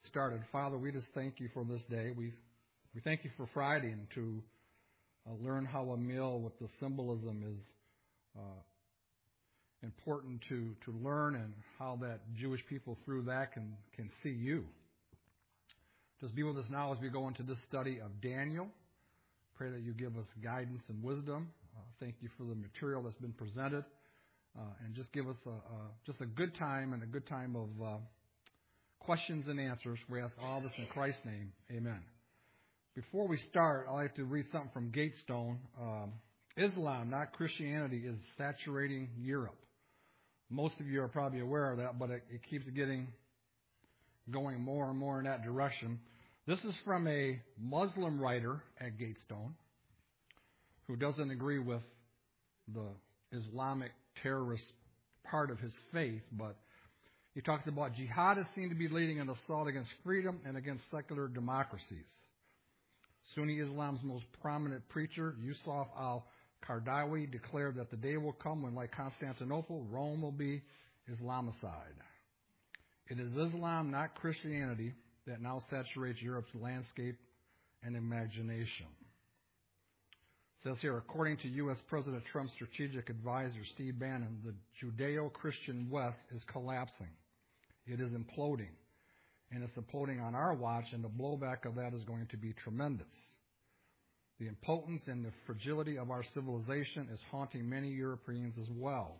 started. Father, we just thank you for this day. We thank you for Friday and to learn how a meal with the symbolism is important to learn, and how that Jewish people through that can see you. Just be with us now as we go into this study of Daniel. Pray that you give us guidance and wisdom. Thank you for the material that's been presented. And just give us just a good time, and a good time of questions and answers. We ask all this in Christ's name. Amen. Before we start, I'd like to read something from Gatestone. Islam, not Christianity, is saturating Europe. Most of you are probably aware of that, but it keeps going more and more in that direction. This is from a Muslim writer at Gatestone who doesn't agree with the Islamic terrorist part of his faith, but he talks about jihadists seem to be leading an assault against freedom and against secular democracies. Sunni Islam's most prominent preacher, Yusuf al-Qaradawi, declared that the day will come when, like Constantinople, Rome will be Islamicide. It is Islam, not Christianity, that now saturates Europe's landscape and imagination. It says here, according to U.S. President Trump's strategic advisor, Steve Bannon, the Judeo-Christian West is collapsing. It is imploding. And it's imploding on our watch, and the blowback of that is going to be tremendous. The impotence and the fragility of our civilization is haunting many Europeans as well.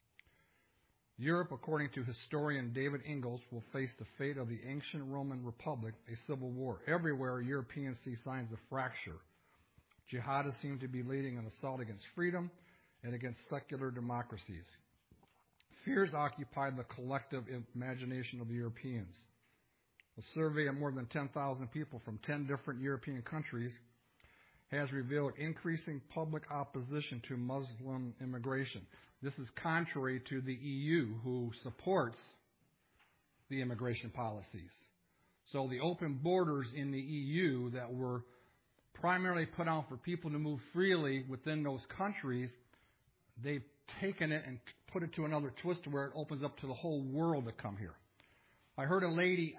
Europe, according to historian David Ingalls, will face the fate of the ancient Roman Republic, a civil war. Everywhere, Europeans see signs of fracture. Jihadists seem to be leading an assault against freedom and against secular democracies. Fears occupy the collective imagination of the Europeans. A survey of more than 10,000 people from 10 different European countries has revealed increasing public opposition to Muslim immigration. This is contrary to the EU, who supports the immigration policies. So the open borders in the EU that were primarily put out for people to move freely within those countries, they've taken it and put it to another twist where it opens up to the whole world to come here. I heard a lady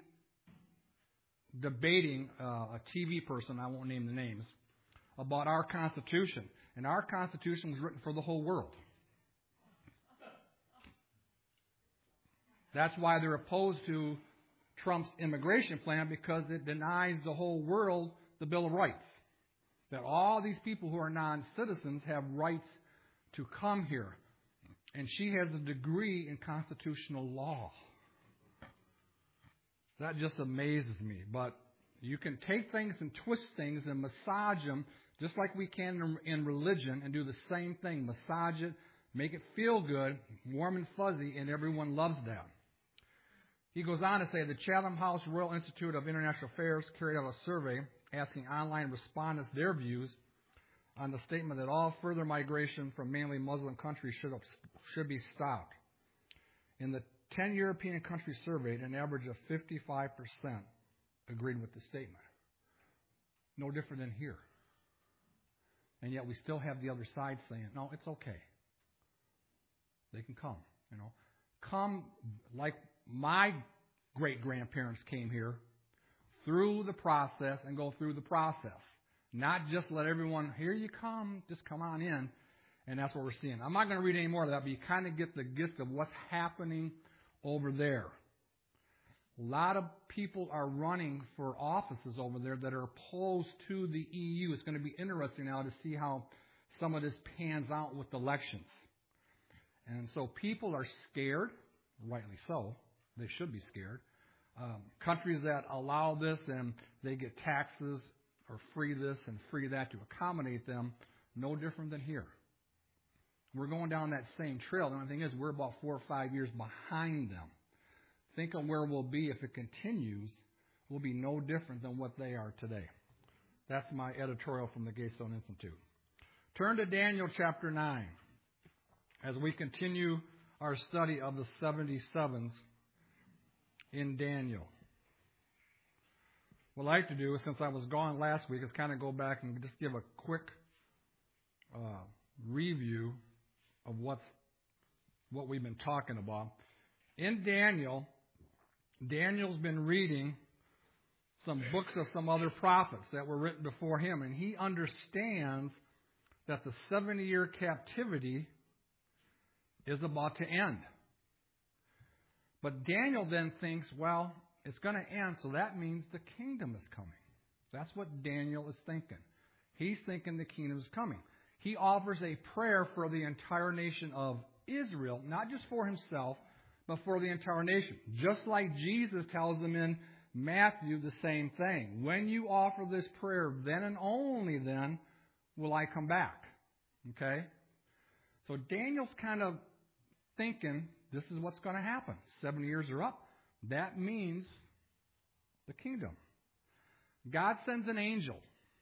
debating a TV person, I won't name the names, about our Constitution. And our Constitution was written for the whole world. That's why they're opposed to Trump's immigration plan, because it denies the whole world the Bill of Rights. That all these people who are non-citizens have rights to come here. And she has a degree in constitutional law. That just amazes me. But you can take things and twist things and massage them just like we can in religion, and do the same thing. Massage it, make it feel good, warm and fuzzy, and everyone loves that. He goes on to say the Chatham House Royal Institute of International Affairs carried out a survey asking online respondents their views on the statement that all further migration from mainly Muslim countries should be stopped. In the 10 European countries surveyed, an average of 55% agreed with the statement. No different than here. And yet we still have the other side saying, no, it's okay. They can come, Come like my great-grandparents came here, through the process, and go through the process. Not just let everyone, here you come, just come on in. And that's what we're seeing. I'm not going to read any more of that, but you kind of get the gist of what's happening over there. A lot of people are running for offices over there that are opposed to the EU. It's going to be interesting now to see how some of this pans out with elections. And so people are scared, rightly so. They should be scared. Countries that allow this and they get taxes or free this and free that to accommodate them, no different than here. We're going down that same trail. The only thing is we're about 4 or 5 years behind them. Think of where we'll be if it continues. We'll be no different than what they are today. That's my editorial from the Gatestone Institute. Turn to Daniel chapter 9 as we continue our study of the 77s in Daniel. What I'd like to do, since I was gone last week, is kind of go back and just give a quick review of what we've been talking about. In Daniel, Daniel's been reading some books of some other prophets that were written before him, and he understands that the 70-year captivity is about to end. But Daniel then thinks, well, it's going to end, so that means the kingdom is coming. That's what Daniel is thinking. He's thinking the kingdom is coming. He offers a prayer for the entire nation of Israel, not just for himself, but for the entire nation. Just like Jesus tells them in Matthew the same thing. When you offer this prayer, then and only then will I come back. Okay? So Daniel's kind of thinking this is what's going to happen. 70 years are up. That means the kingdom. God sends an angel.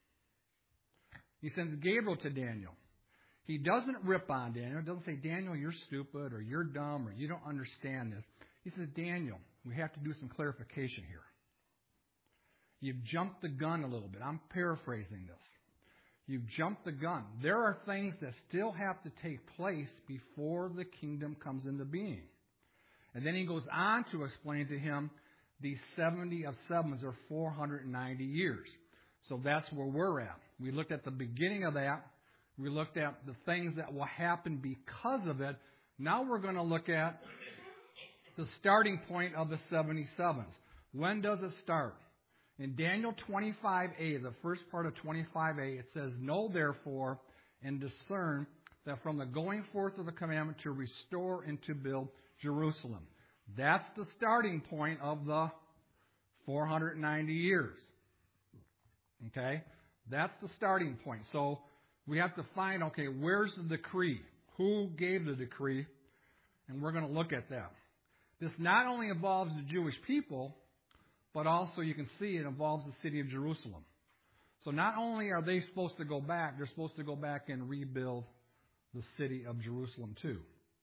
He sends Gabriel to Daniel. He doesn't rip on Daniel. He doesn't say, Daniel, you're stupid or you're dumb or you don't understand this. He says, Daniel, we have to do some clarification here. You've jumped the gun a little bit. I'm paraphrasing this. You've jumped the gun. There are things that still have to take place before the kingdom comes into being. And then he goes on to explain to him these 70 of 7s are 490 years. So that's where we're at. We looked at the beginning of that. We looked at the things that will happen because of it. Now we're going to look at the starting point of the 77s. When does it start? In Daniel 25a, the first part of 25a, it says, Know therefore and discern that from the going forth of the commandment to restore and to build Jerusalem. That's the starting point of the 490 years. Okay? That's the starting point. So we have to find, okay, where's the decree? Who gave the decree? And we're going to look at that. This not only involves the Jewish people, but also you can see it involves the city of Jerusalem. So not only are they supposed to go back, they're supposed to go back and rebuild the city of Jerusalem too.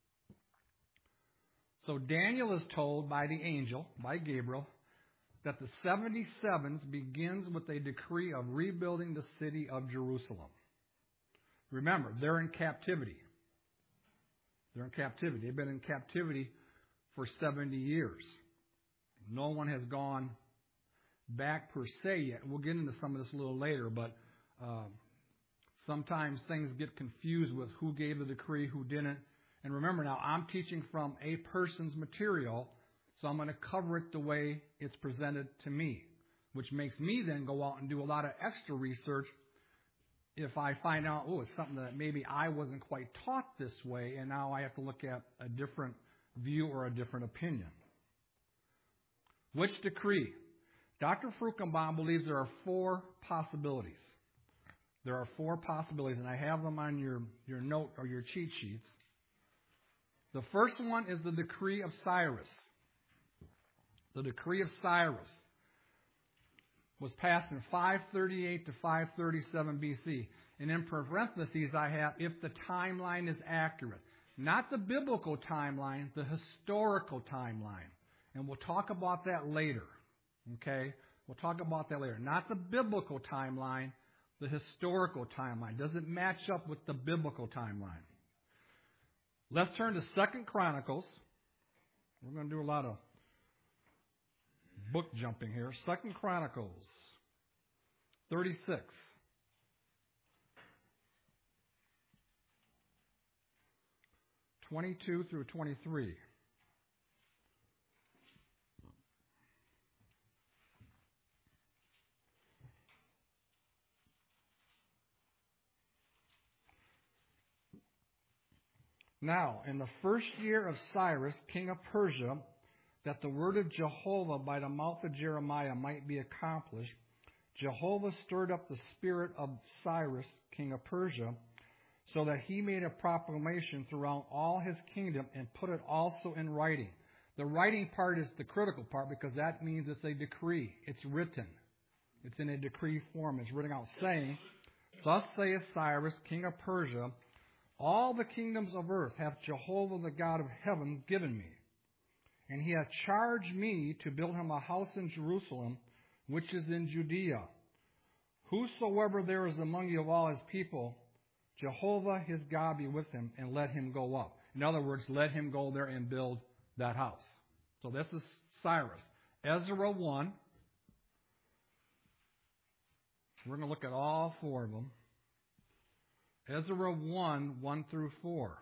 So Daniel is told by the angel, by Gabriel, that the 77s begins with a decree of rebuilding the city of Jerusalem. Remember, they're in captivity. They're in captivity. They've been in captivity for 70 years. No one has gone back per se yet. We'll get into some of this a little later, but sometimes things get confused with who gave the decree, who didn't. And remember now, I'm teaching from a person's material, so I'm going to cover it the way it's presented to me, which makes me then go out and do a lot of extra research if I find out, it's something that maybe I wasn't quite taught this way, and now I have to look at a different view or a different opinion. Which decree? Dr. Frukenbaum believes there are 4 possibilities. There are 4 possibilities, and I have them on your note or your cheat sheets. The first one is the decree of Cyrus. The decree of Cyrus was passed in 538 to 537 BC. And in parentheses I have, if the timeline is accurate. Not the biblical timeline, the historical timeline. And we'll talk about that later. Okay? We'll talk about that later. Not the biblical timeline, the historical timeline. Does it match up with the biblical timeline? Let's turn to 2 Chronicles. We're going to do a lot of book jumping here. 2 Chronicles 36. (22 through 23). Now, in the first year of Cyrus, king of Persia, that the word of Jehovah by the mouth of Jeremiah might be accomplished, Jehovah stirred up the spirit of Cyrus, king of Persia, so that he made a proclamation throughout all his kingdom and put it also in writing. The writing part is the critical part because that means it's a decree. It's written. It's in a decree form. It's written out saying, Thus saith Cyrus, king of Persia, all the kingdoms of earth hath Jehovah the God of heaven given me. And he hath charged me to build him a house in Jerusalem, which is in Judea. Whosoever there is among you of all his people, Jehovah his God be with him, and let him go up. In other words, let him go there and build that house. So this is Cyrus. Ezra 1, We're going to look at all four of them. Ezra 1, 1 through 4.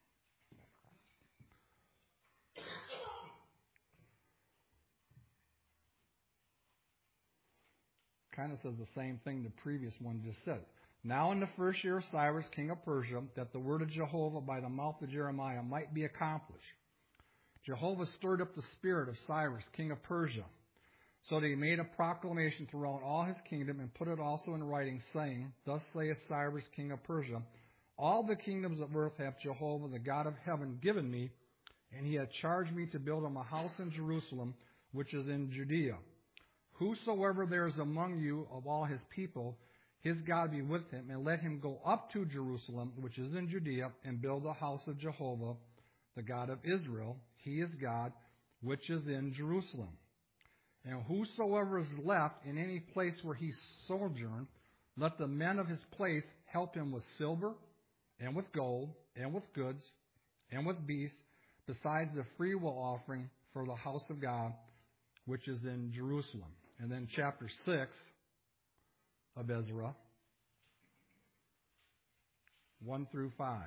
Kind of says the same thing the previous one just said. Now in the first year of Cyrus, king of Persia, that the word of Jehovah by the mouth of Jeremiah might be accomplished. Jehovah stirred up the spirit of Cyrus, king of Persia, so that he made a proclamation throughout all his kingdom and put it also in writing, saying, Thus saith Cyrus, king of Persia, all the kingdoms of earth hath Jehovah, the God of heaven, given me, and he hath charged me to build him a house in Jerusalem, which is in Judea. Whosoever there is among you of all his people, his God be with him, and let him go up to Jerusalem, which is in Judea, and build the house of Jehovah, the God of Israel. He is God, which is in Jerusalem. And whosoever is left in any place where he sojourned, let the men of his place help him with silver, and with gold, and with goods, and with beasts, besides the freewill offering for the house of God, which is in Jerusalem. And then chapter 6 of Ezra, 1 through 5.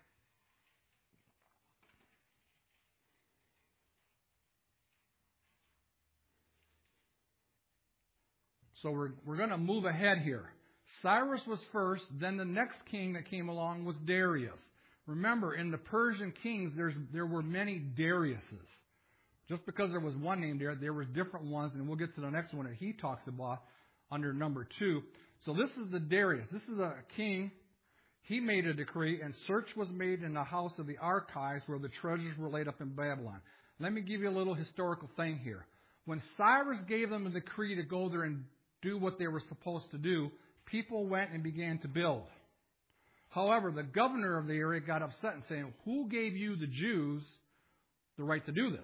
So we're going to move ahead here. Cyrus was first, then the next king that came along was Darius. Remember, in the Persian kings, there were many Dariuses. Just because there was one name there were different ones, and we'll get to the next one that he talks about under number 2. So this is the Darius. This is a king. He made a decree, and search was made in the house of the archives where the treasures were laid up in Babylon. Let me give you a little historical thing here. When Cyrus gave them a decree to go there and do what they were supposed to do, people went and began to build. However, the governor of the area got upset and saying, who gave you, the Jews, the right to do this?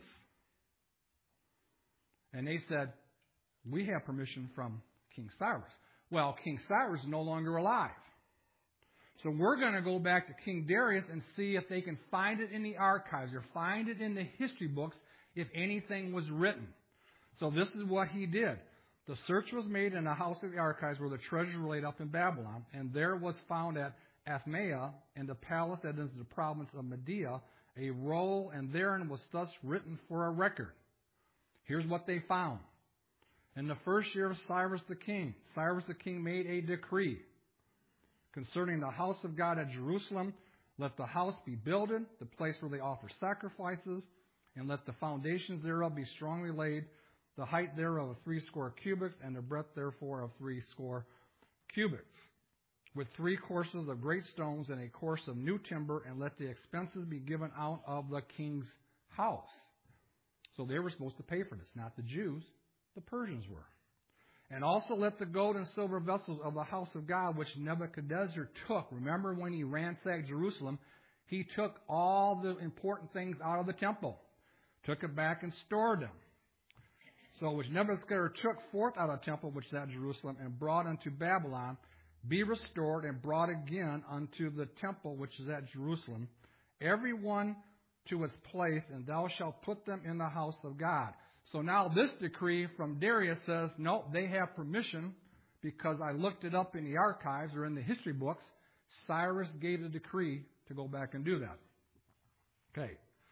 And they said, we have permission from King Cyrus. Well, King Cyrus is no longer alive. So we're going to go back to King Darius and see if they can find it in the archives or find it in the history books if anything was written. So this is what he did. The search was made in the house of the archives where the treasures were laid up in Babylon, and there was found at Athmea in the palace that is the province of Media a roll, and therein was thus written for a record. Here's what they found. In the first year of Cyrus the king made a decree concerning the house of God at Jerusalem. Let the house be builded, the place where they offer sacrifices, and let the foundations thereof be strongly laid, the height thereof of 60 cubits, and the breadth therefore of 60 cubits, with 3 courses of great stones and a course of new timber, and let the expenses be given out of the king's house. So they were supposed to pay for this, not the Jews, the Persians were. And also let the gold and silver vessels of the house of God, which Nebuchadnezzar took. Remember when he ransacked Jerusalem, he took all the important things out of the temple, took it back and stored them. So which Nebuchadnezzar took forth out of the temple, which is at Jerusalem, and brought unto Babylon, be restored and brought again unto the temple, which is at Jerusalem, every one to its place, and thou shalt put them in the house of God. So now this decree from Darius says, no, they have permission because I looked it up in the archives or in the history books. Cyrus gave the decree to go back and do that. Okay.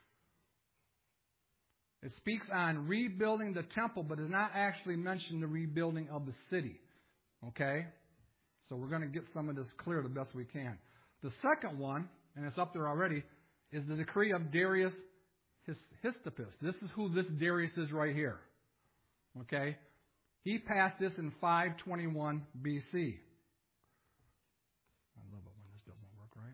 It speaks on rebuilding the temple, but does not actually mention the rebuilding of the city. Okay? So we're going to get some of this clear the best we can. The second one, and it's up there already, is the decree of Darius Histippus. This is who this Darius is right here. Okay? He passed this in 521 BC. I love it when this doesn't work right.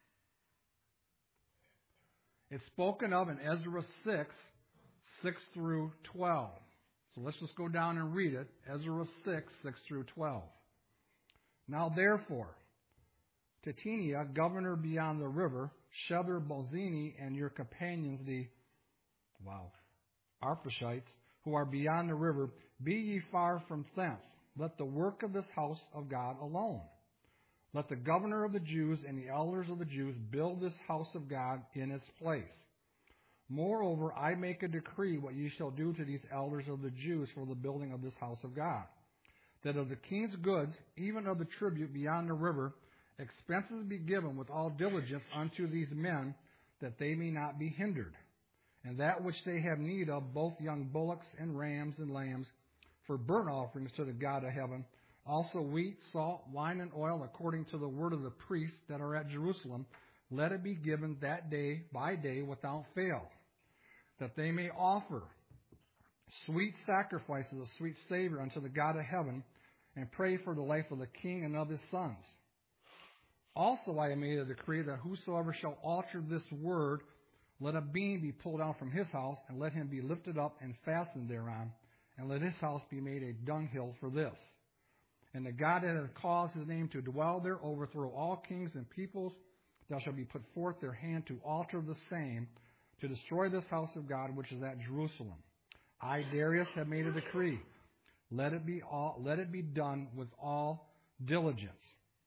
It's spoken of in Ezra 6 through 12. So let's just go down and read it. Ezra 6 through 12. Now therefore, Titania, governor beyond the river, Shethar Bozini, and your companions, the Arphaxites, who are beyond the river, be ye far from thence. Let the work of this house of God alone. Let the governor of the Jews and the elders of the Jews build this house of God in its place. Moreover, I make a decree what ye shall do to these elders of the Jews for the building of this house of God. that of the king's goods, even of the tribute beyond the river, expenses be given with all diligence unto these men, that they may not be hindered. And that which they have need of, both young bullocks and rams and lambs, for burnt offerings to the God of heaven, also wheat, salt, wine, and oil, according to the word of the priests that are at Jerusalem, let it be given that day by day without fail, that they may offer sweet sacrifices of sweet savor unto the God of heaven, and pray for the life of the king and of his sons. Also I have made a decree that whosoever shall alter this word, let a beam be pulled out from his house, and let him be lifted up and fastened thereon, and let his house be made a dunghill for this. And the God that hath caused his name to dwell there overthrow all kings and peoples, that shall be put forth their hand to alter the same, to destroy this house of God which is at Jerusalem. I, Darius, have made a decree. Let it be done with all diligence.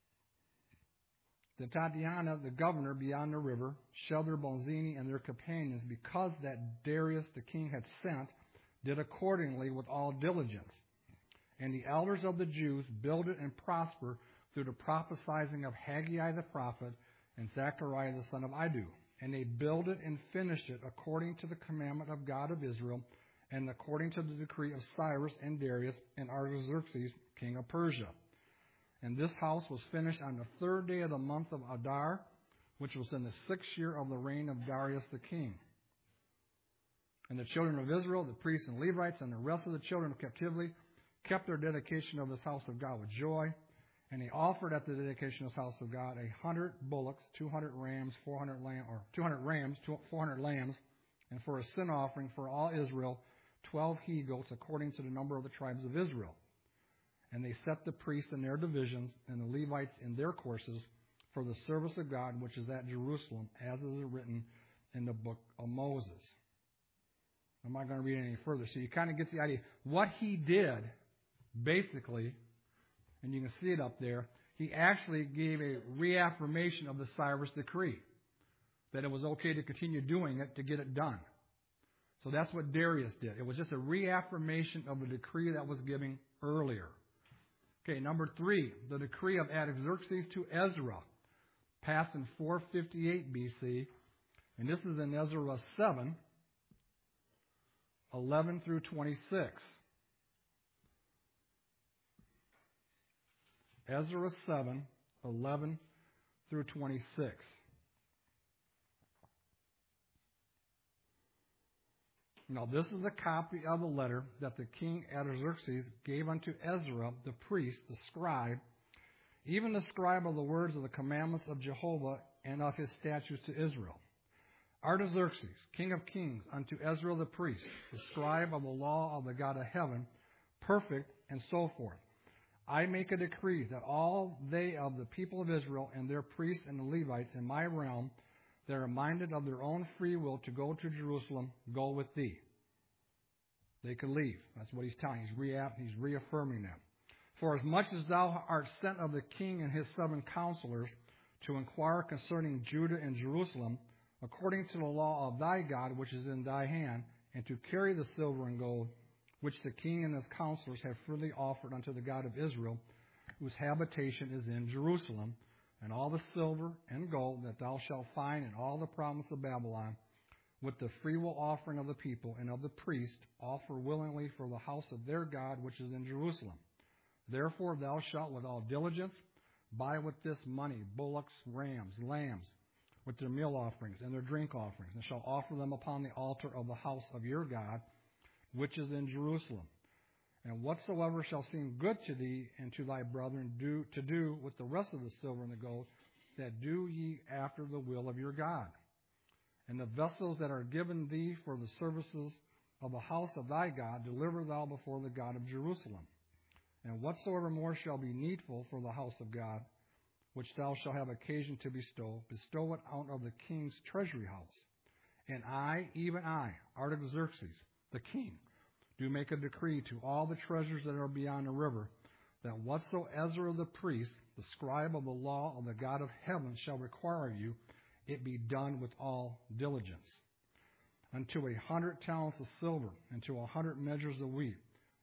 Then Tatiana, the governor beyond the river, Shelder-Bonzini and their companions, because that Darius the king had sent, did accordingly with all diligence. And the elders of the Jews builded and prospered through the prophesying of Haggai the prophet and Zechariah the son of Iddo. And they builded and finished it according to the commandment of God of Israel, and according to the decree of Cyrus and Darius and Artaxerxes, king of Persia. And this house was finished on the third day of the month of Adar, which was in the 6th year of the reign of Darius the king. And the children of Israel, the priests and Levites, and the rest of the children of captivity, kept their dedication of this house of God with joy. And they offered at the dedication of this house of God 100 bullocks, 200 rams, 400 lambs, and for a sin offering for all Israel, 12 he-goats according to the number of the tribes of Israel. And they set the priests in their divisions and the Levites in their courses for the service of God which is at Jerusalem, as is written in the book of Moses. I'm not going to read any further. So you kind of get the idea. What he did, basically, and you can see it up there, he actually gave a reaffirmation of the Cyrus decree, that it was okay to continue doing it to get it done. So that's what Darius did. It was just a reaffirmation of the decree that was given earlier. Okay, number 3, the decree of Artaxerxes to Ezra, passed in 458 BC, and this is in Ezra 7, 11 through 26. Ezra 7, 11 through 26. Now, this is a copy of the letter that the king Artaxerxes gave unto Ezra, the priest, the scribe, even the scribe of the words of the commandments of Jehovah and of his statutes to Israel. Artaxerxes, king of kings, unto Ezra the priest, the scribe of the law of the God of heaven, perfect, and so forth. I make a decree that all they of the people of Israel and their priests and the Levites in my realm that are minded of their own free will to go to Jerusalem, go with thee. They could leave. That's what he's telling. He's reaffirming them. For as much as thou art sent of the king and his 7 counselors to inquire concerning Judah and Jerusalem, according to the law of thy God which is in thy hand, and to carry the silver and gold, which the king and his counselors have freely offered unto the God of Israel, whose habitation is in Jerusalem, and all the silver and gold that thou shalt find in all the province of Babylon, with the freewill offering of the people and of the priest, offer willingly for the house of their God which is in Jerusalem. Therefore thou shalt with all diligence buy with this money bullocks, rams, lambs, with their meal offerings and their drink offerings, and shalt offer them upon the altar of the house of your God, which is in Jerusalem. And whatsoever shall seem good to thee and to thy brethren to do with the rest of the silver and the gold, that do ye after the will of your God. And the vessels that are given thee for the services of the house of thy God, deliver thou before the God of Jerusalem. And whatsoever more shall be needful for the house of God, which thou shalt have occasion to bestow, bestow it out of the king's treasury house. And I, even I, Artaxerxes, the king, do make a decree to all the treasures that are beyond the river, that whatso Ezra the priest, the scribe of the law of the God of heaven, shall require of you, it be done with all diligence. Unto 100 talents of silver, and to 100 measures of wheat,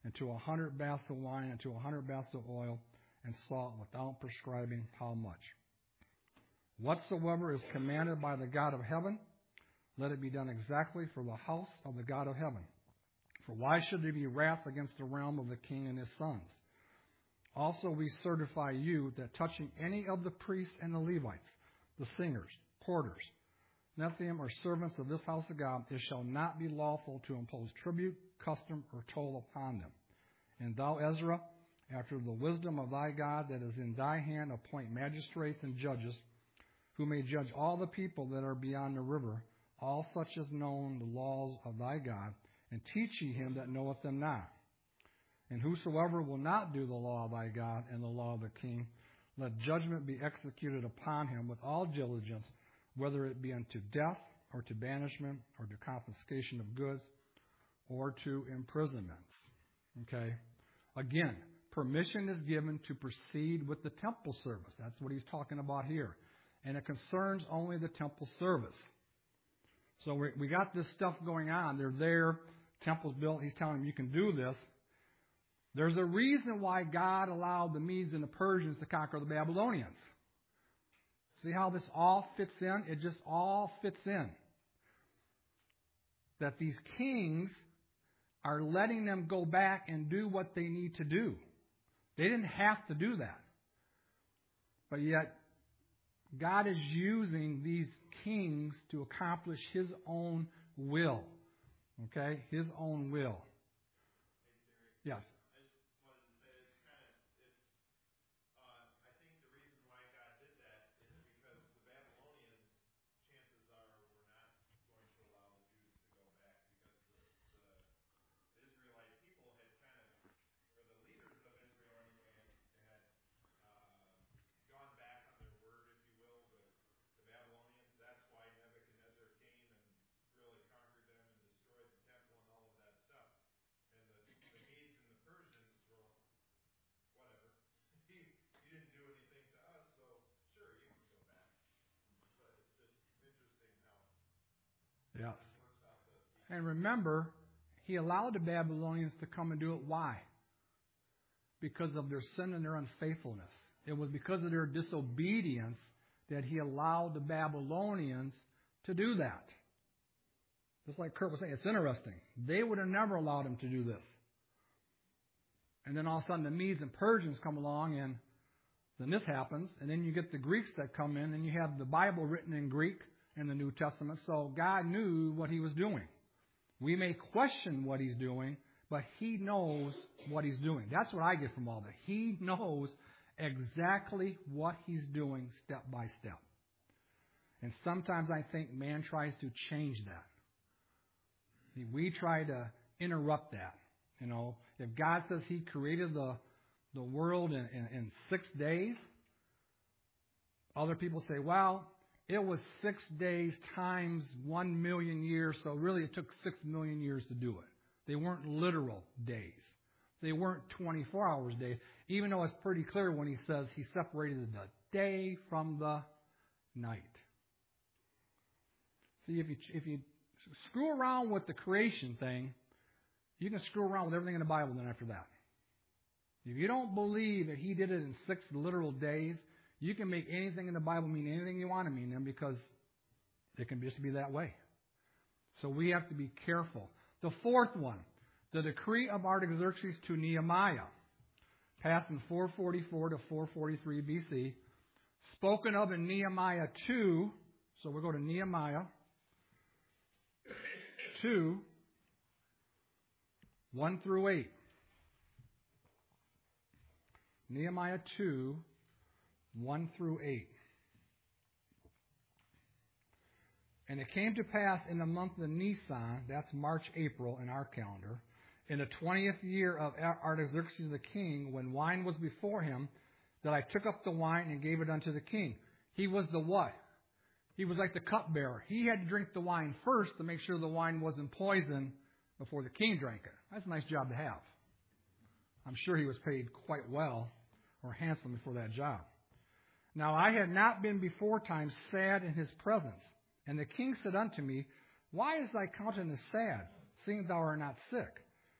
and to 100 baths of wine, and to 100 baths of oil, and salt, without prescribing how much. Whatsoever is commanded by the God of heaven, let it be done exactly for the house of the God of heaven. For why should there be wrath against the realm of the king and his sons? Also we certify you that touching any of the priests and the Levites, the singers, porters, Nethium, or servants of this house of God, it shall not be lawful to impose tribute, custom, or toll upon them. And thou, Ezra, after the wisdom of thy God that is in thy hand, appoint magistrates and judges, who may judge all the people that are beyond the river, all such as know the laws of thy God, and teach ye him that knoweth them not. And whosoever will not do the law of thy God and the law of the king, let judgment be executed upon him with all diligence, whether it be unto death, or to banishment, or to confiscation of goods, or to imprisonments. Okay? Again, permission is given to proceed with the temple service. That's what he's talking about here. And it concerns only the temple service. So we got this stuff going on. They're there. Temple's built. He's telling them you can do this. There's a reason why God allowed the Medes and the Persians to conquer the Babylonians. See how this all fits in? It just all fits in. That these kings are letting them go back and do what they need to do. They didn't have to do that. But yet, God is using these kings to accomplish His own will. Okay? His own will. Yes. Yeah. And remember, He allowed the Babylonians to come and do it. Why? Because of their sin and their unfaithfulness. It was because of their disobedience that He allowed the Babylonians to do that. Just like Kurt was saying, it's interesting. They would have never allowed Him to do this. And then all of a sudden the Medes and Persians come along, and then this happens. And then you get the Greeks that come in, and you have the Bible written in Greek in the New Testament. So God knew what He was doing. We may question what He's doing, but He knows what He's doing. That's what I get from all that. He knows exactly what He's doing step by step. And sometimes I think man tries to change that. We try to interrupt that. You know, if God says He created the world in 6 days, other people say, well, it was 6 days times 1 million years, so really it took 6 million years to do it. They weren't literal days. They weren't 24 hours days, even though it's pretty clear when He says He separated the day from the night. See, if you screw around with the creation thing, you can screw around with everything in the Bible then after that. If you don't believe that He did it in 6 literal days, you can make anything in the Bible mean anything you want to mean them, because it can just be that way. So we have to be careful. The fourth one, the decree of Artaxerxes to Nehemiah, passed in 444 to 443 BC, spoken of in Nehemiah 2. So we'll go to Nehemiah 2, 1 through 8. Nehemiah 2, 1 through 8. And it came to pass in the month of Nisan, that's March, April in our calendar, in the 20th year of Artaxerxes the king, when wine was before him, that I took up the wine and gave it unto the king. He was the what? He was like the cupbearer. He had to drink the wine first to make sure the wine wasn't poison before the king drank it. That's a nice job to have. I'm sure he was paid quite well or handsomely for that job. Now I had not been before time sad in his presence. And the king said unto me, why is thy countenance sad, seeing thou art not sick?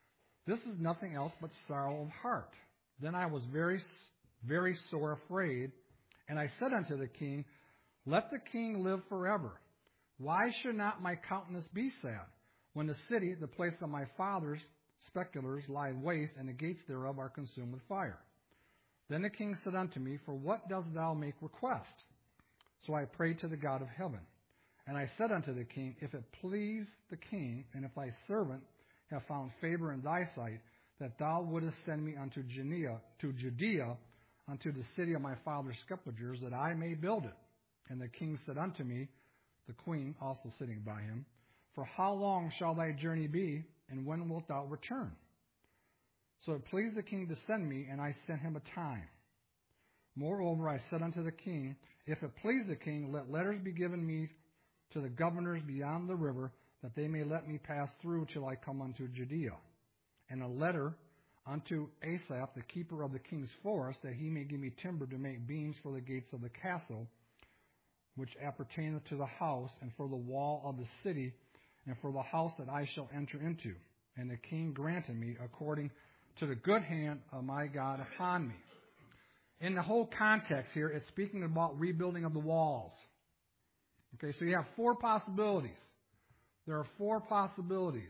This is nothing else but sorrow of heart. Then I was very, very sore afraid, and I said unto the king, Let the king live forever. Why should not my countenance be sad, when the city, the place of my fathers' speculars, lie waste, and the gates thereof are consumed with fire? Then the king said unto me, For what dost thou make request? So I prayed to the God of heaven. And I said unto the king, If it please the king, and if thy servant have found favor in thy sight, that thou wouldest send me unto Judea, unto the city of my father's sepulchres, that I may build it. And the king said unto me, the queen also sitting by him, For how long shall thy journey be, and when wilt thou return? So it pleased the king to send me, and I sent him a time. Moreover, I said unto the king, If it please the king, let letters be given me to the governors beyond the river, that they may let me pass through till I come unto Judea. And a letter unto Asaph, the keeper of the king's forest, that he may give me timber to make beams for the gates of the castle, which appertaineth to the house, and for the wall of the city, and for the house that I shall enter into. And the king granted me according to the good hand of my God upon me. In the whole context here, it's speaking about rebuilding of the walls. Okay, so you have four possibilities. There are four possibilities.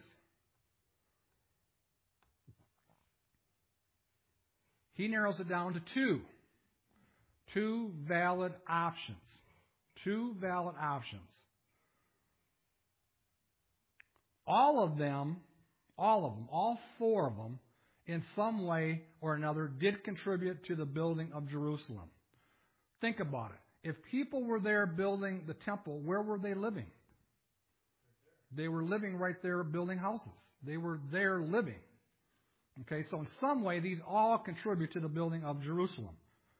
He narrows it down to two. Two valid options. Two valid options. All four of them, in some way or another, did contribute to the building of Jerusalem. Think about it. If people were there building the temple, where were they living? They were living right there building houses. They were there living. Okay, so in some way, these all contribute to the building of Jerusalem.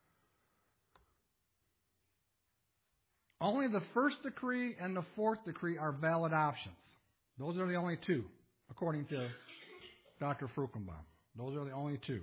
Only the first decree and the fourth decree are valid options. Those are the only two, according to Dr. Frukenbaum. Those are the only two.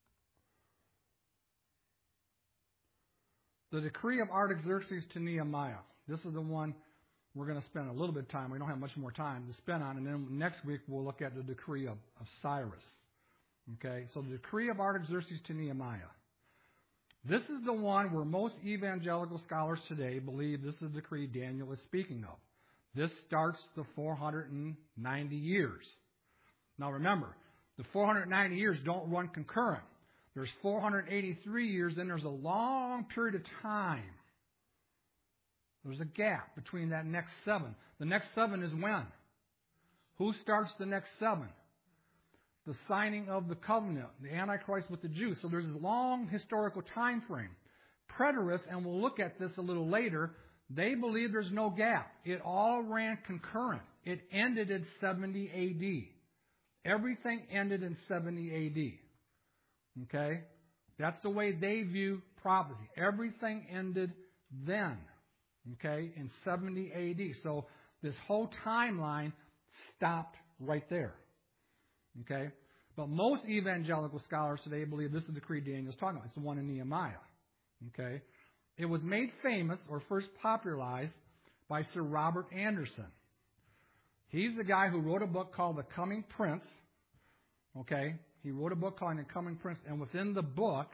The decree of Artaxerxes to Nehemiah. This is the one we're going to spend a little bit of time. We don't have much more time to spend on. And then next week we'll look at the decree of Cyrus. Okay, so the decree of Artaxerxes to Nehemiah. This is the one where most evangelical scholars today believe this is the decree Daniel is speaking of. This starts the 490 years. Now remember, the 490 years don't run concurrent. There's 483 years, then there's a long period of time. There's a gap between that next seven. The next seven is when? Who starts the next seven? The signing of the covenant, the Antichrist with the Jews. So there's a long historical time frame. Preterists, and we'll look at this a little later, they believe there's no gap. It all ran concurrent. It ended in 70 A.D. Everything ended in 70 A.D. Okay? That's the way they view prophecy. Everything ended then. Okay? In 70 A.D. So this whole timeline stopped right there. Okay? But most evangelical scholars today believe this is the decree Daniel's talking about. It's the one in Nehemiah. Okay? It was made famous or first popularized by Sir Robert Anderson. He's the guy who wrote a book called The Coming Prince. Okay? He wrote a book called The Coming Prince, and within the book,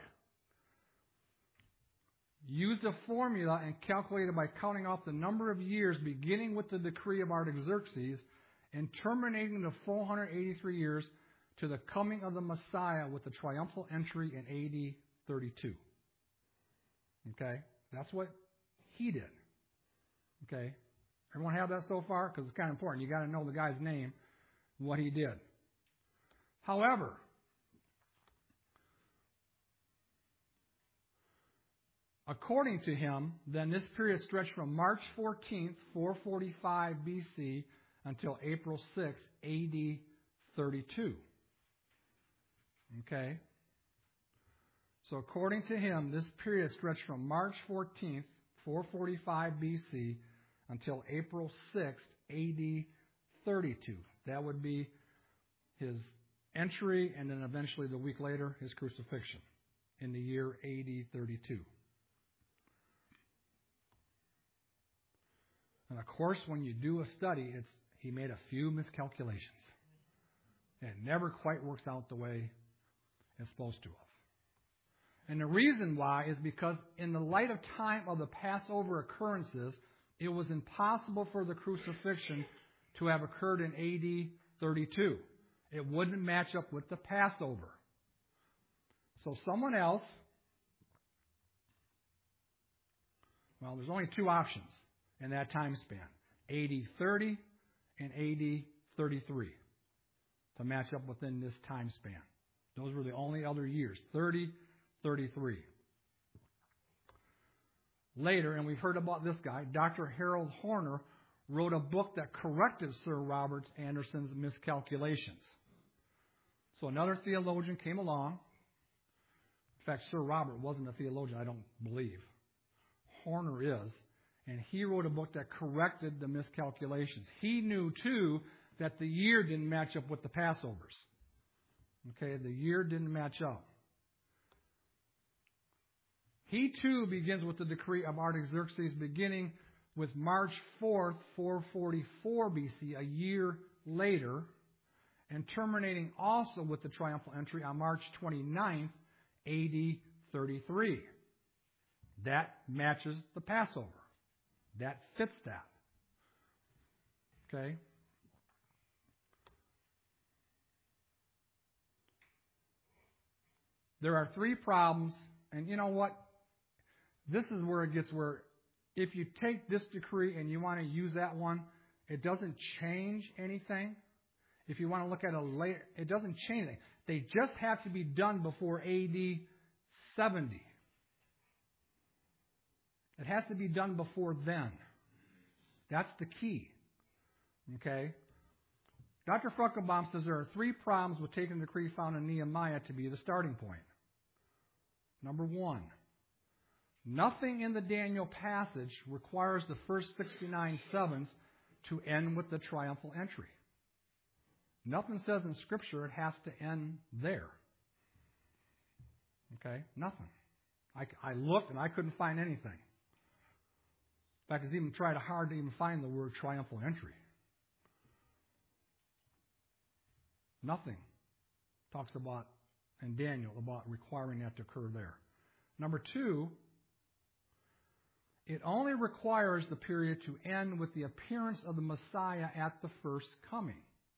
used a formula and calculated by counting off the number of years beginning with the decree of Artaxerxes and terminating the 483 years to the coming of the Messiah with the triumphal entry in AD 32. Okay? That's what he did. Okay? Everyone have that so far? Because it's kind of important. You got to know the guy's name and what he did. However, according to him, then this period stretched from March 14th, 445 BC, until April 6th, AD 32. Okay? So according to him, this period stretched from March 14th, 445 BC, until April 6th, AD 32. That would be his entry, and then eventually the week later, his crucifixion in the year AD 32. And of course, when you do a study, he made a few miscalculations. And it never quite works out the way it's supposed to have. And the reason why is because in the light of time of the Passover occurrences, it was impossible for the crucifixion to have occurred in AD 32. It wouldn't match up with the Passover. So someone else, well, there's only two options in that time span, AD 30 and AD 33, to match up within this time span. Those were the only other years, 30, 33. Later, and we've heard about this guy, Dr. Harold Horner, wrote a book that corrected Sir Robert Anderson's miscalculations. So another theologian came along. In fact, Sir Robert wasn't a theologian, I don't believe. Horner is. And he wrote a book that corrected the miscalculations. He knew, too, that the year didn't match up with the Passovers. Okay, the year didn't match up. He, too, begins with the decree of Artaxerxes, beginning with March 4th, 444 BC, a year later, and terminating also with the triumphal entry on March 29th, AD 33. That matches the Passover. That fits that. Okay? There are three problems, and you know what? This is where it gets where if you take this decree and you want to use that one, it doesn't change anything. If you want to look at it later, it doesn't change anything. They just have to be done before AD 70. It has to be done before then. That's the key. Okay? Dr. Fruckelbaum says there are three problems with taking the decree found in Nehemiah to be the starting point. Number one, nothing in the Daniel passage requires the first 69 sevens to end with the triumphal entry. Nothing says in Scripture it has to end there. Okay? Nothing. I looked and I couldn't find anything. In fact, I even tried hard to even find the word triumphal entry. Nothing talks about, in Daniel, about requiring that to occur there. Number two, it only requires the period to end with the appearance of the Messiah at the first coming.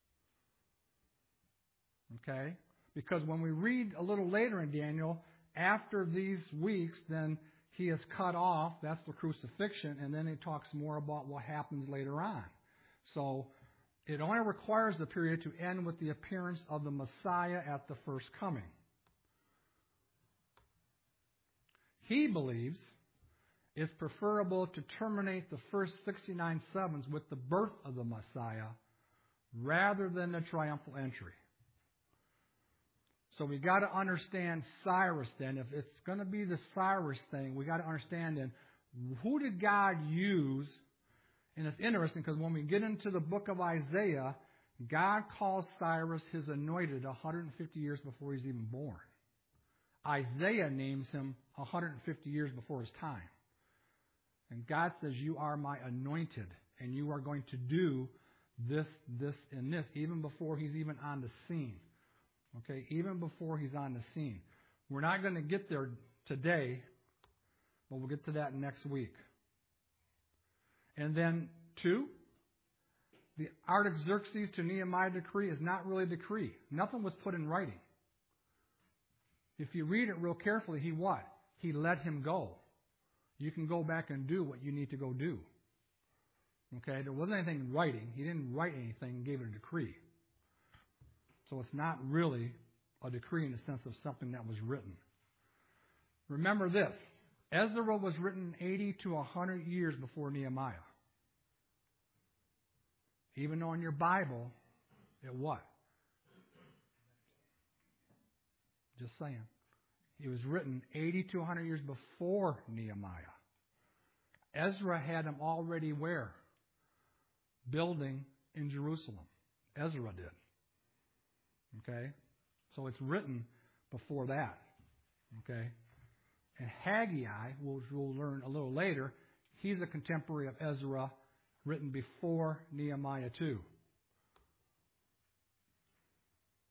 Okay? Because when we read a little later in Daniel, after these weeks, then he is cut off. That's the crucifixion. And then it talks more about what happens later on. So it only requires the period to end with the appearance of the Messiah at the first coming. He believes it's preferable to terminate the first 69 sevens with the birth of the Messiah rather than the triumphal entry. So we got to understand Cyrus then. If it's going to be the Cyrus thing, we got to understand then who did God use. And it's interesting because when we get into the book of Isaiah, God calls Cyrus his anointed 150 years before he's even born. Isaiah names him 150 years before his time. And God says, you are my anointed, and you are going to do this, this, and this, even before he's even on the scene. Okay, even before he's on the scene. We're not going to get there today, but we'll get to that next week. And then, two, the Artaxerxes to Nehemiah decree is not really a decree. Nothing was put in writing. If you read it real carefully, he what? He let him go. You can go back and do what you need to go do. Okay, there wasn't anything in writing. He didn't write anything and gave it a decree. So it's not really a decree in the sense of something that was written. Remember this. Ezra was written 80 to 100 years before Nehemiah. Even though in your Bible, it what? Just saying. It was written 80 to 100 years before Nehemiah. Ezra had him already where? Building in Jerusalem. Ezra did. Okay? So it's written before that. Okay? And Haggai, which we'll learn a little later, he's a contemporary of Ezra, written before Nehemiah too.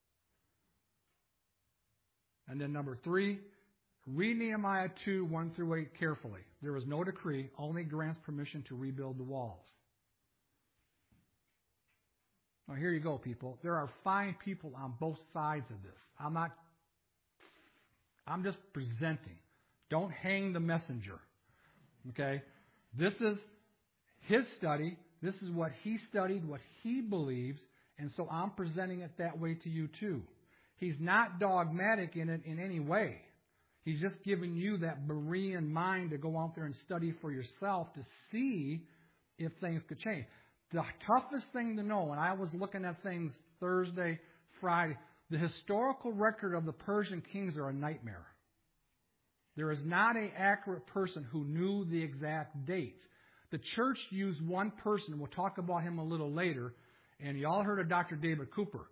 And then number 3, read Nehemiah 2, 1 through 8 carefully. There is no decree, only grants permission to rebuild the walls. Now here you go, people. There are fine people on both sides of this. I'm just presenting. Don't hang the messenger. Okay? This is his study. This is what he studied, what he believes, and so I'm presenting it that way to you too. He's not dogmatic in it in any way. He's just giving you that Berean mind to go out there and study for yourself to see if things could change. The toughest thing to know, and I was looking at things Thursday, Friday, the historical record of the Persian kings are a nightmare. There is not an accurate person who knew the exact dates. The church used one person. We'll talk about him a little later. And you all heard of Dr. David Cooper,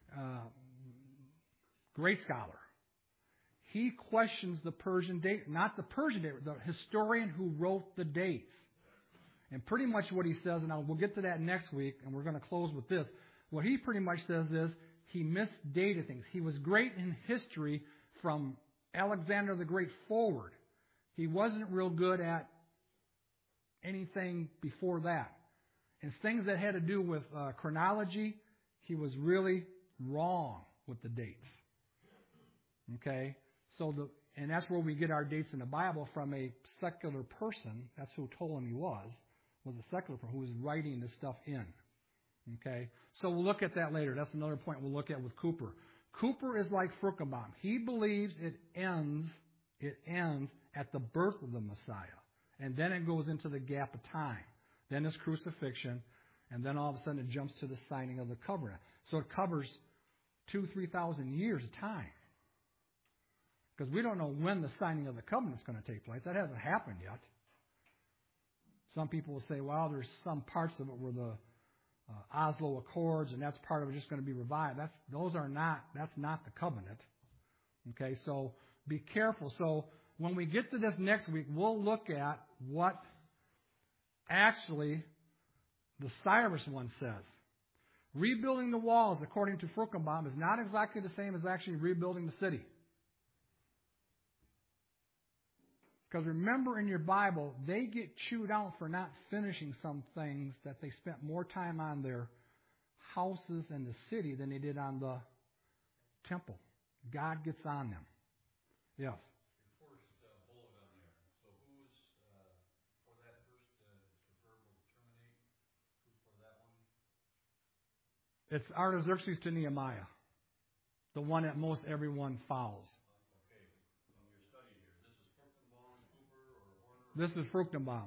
great scholar. He questions the Persian date, not the Persian date, the historian who wrote the dates. And pretty much what he says, and we'll get to that next week, and we're going to close with this. What he pretty much says is he misdated things. He was great in history from Alexander the Great forward. He wasn't real good at anything before that. And things that had to do with chronology, he was really wrong with the dates. Okay? And that's where we get our dates in the Bible from a secular person. That's who Ptolemy was a secular person who was writing this stuff in. Okay? So we'll look at that later. That's another point we'll look at with Cooper. Cooper is like Fruchtenbaum. He believes it ends at the birth of the Messiah. And then it goes into the gap of time. Then his crucifixion. And then all of a sudden it jumps to the signing of the covenant. So it covers 2,000-3,000 years of time. Because we don't know when the signing of the covenant is going to take place. That hasn't happened yet. Some people will say, well, there's some parts of it where the Oslo Accords, and that's part of it just going to be revived. That's not the covenant. Okay, so be careful. So when we get to this next week, we'll look at what actually the Cyrus one says. Rebuilding the walls, according to Fruchtenbaum, is not exactly the same as actually rebuilding the city. Because remember in your Bible, they get chewed out for not finishing some things that they spent more time on their houses and the city than they did on the temple. God gets on them. Yes. Your first bullet on there. So who's for that first? It's preferable to terminate. Who's for that one? It's Artaxerxes to Nehemiah, the one that most everyone follows. This is Fruchtenbaum.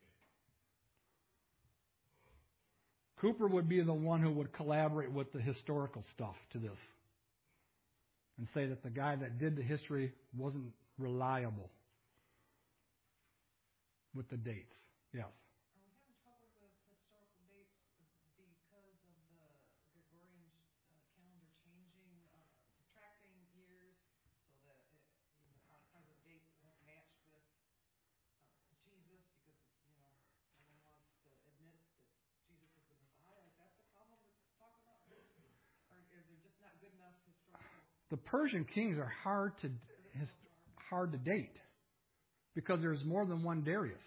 Cooper would be the one who would collaborate with the historical stuff to this and say that the guy that did the history wasn't reliable with the dates. Yes. Are we having trouble with historical dates because of the Gregorian calendar changing, subtracting years so that our present date won't match with Jesus because, no one wants to admit that Jesus is the Messiah? Is that the problem we're talking about? Or is there just not good enough historical? The Persian kings are hard to date because there's more than one Darius.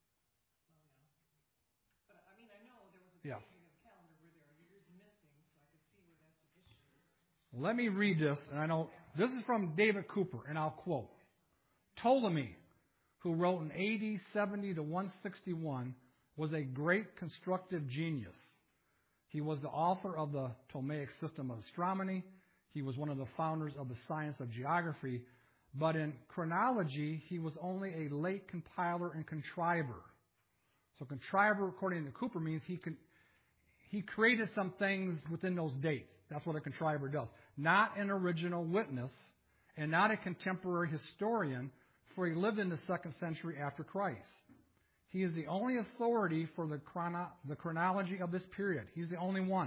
But I know there was a changing of the calendar where there are years missing, so I could see where that's an issue. Let me read this, and I know this is from David Cooper, and I'll quote. Ptolemy, who wrote in AD 70 to 161, was a great constructive genius. He was the author of the Ptolemaic system of astronomy. He was one of the founders of the science of geography. But in chronology, he was only a late compiler and contriver. So contriver, according to Cooper, means he created some things within those dates. That's what a contriver does. Not an original witness and not a contemporary historian, for he lived in the 2nd century after Christ. He is the only authority for the chronology of this period. He's the only one.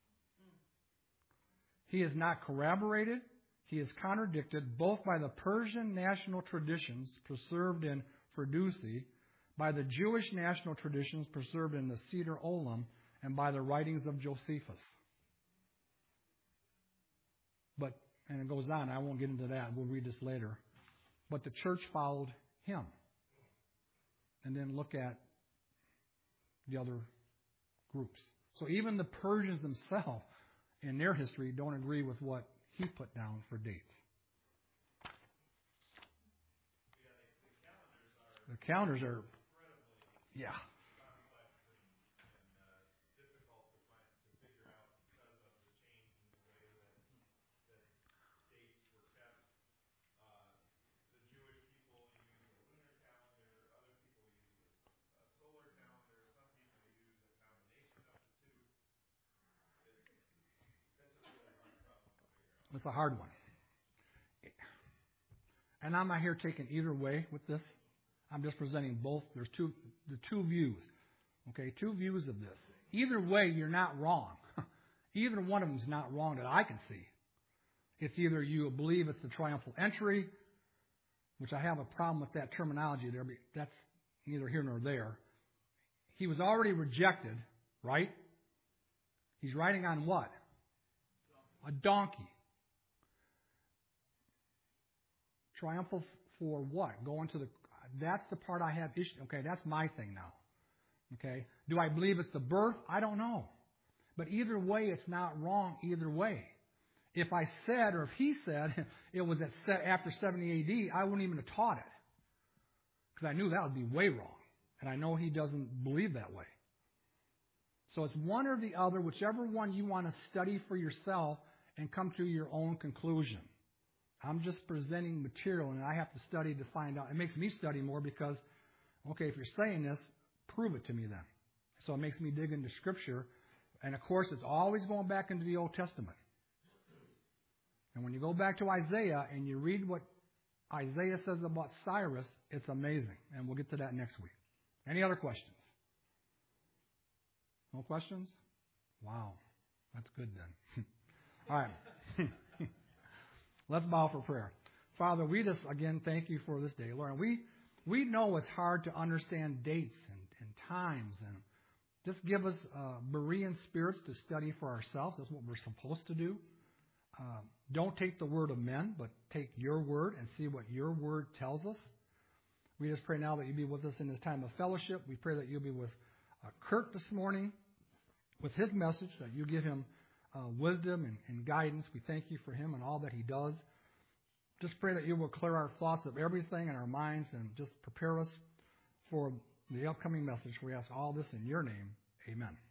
He is not corroborated. He is contradicted both by the Persian national traditions preserved in Firdusi, by the Jewish national traditions preserved in the Seder Olam, and by the writings of Josephus. But And it goes on. I won't get into that. We'll read this later. But the church followed him. And then look at the other groups. So even the Persians themselves, in their history, don't agree with what he put down for dates. The calendars are, yeah. It's a hard one. And I'm not here taking either way with this. I'm just presenting both. There's the two views. Okay, two views of this. Either way, you're not wrong. Either one of them is not wrong that I can see. It's either you believe it's the triumphal entry, which I have a problem with that terminology there, but that's neither here nor there. He was already rejected, right? He's riding on what? A donkey. Triumphal for what? That's the part I have issue. Okay, that's my thing now. Okay, do I believe it's the birth? I don't know. But either way, it's not wrong either way. If I said, or if he said, it was after 70 AD, I wouldn't even have taught it. Because I knew that would be way wrong. And I know he doesn't believe that way. So it's one or the other, whichever one you want to study for yourself and come to your own conclusion. I'm just presenting material, and I have to study to find out. It makes me study more because, okay, if you're saying this, prove it to me then. So it makes me dig into Scripture. And, of course, it's always going back into the Old Testament. And when you go back to Isaiah and you read what Isaiah says about Cyrus, it's amazing. And we'll get to that next week. Any other questions? No questions? Wow. That's good then. All right. Let's bow for prayer. Father, we just, again, thank you for this day, Lord. And we know it's hard to understand dates and times. And just give us Berean spirits to study for ourselves. That's what we're supposed to do. Don't take the word of men, but take your word and see what your word tells us. We just pray now that you be with us in this time of fellowship. We pray that you'll be with Kurt this morning with his message, that you give him wisdom and guidance. We thank you for him and all that he does. Just pray that you will clear our thoughts of everything in our minds and just prepare us for the upcoming message. We ask all this in your name. Amen.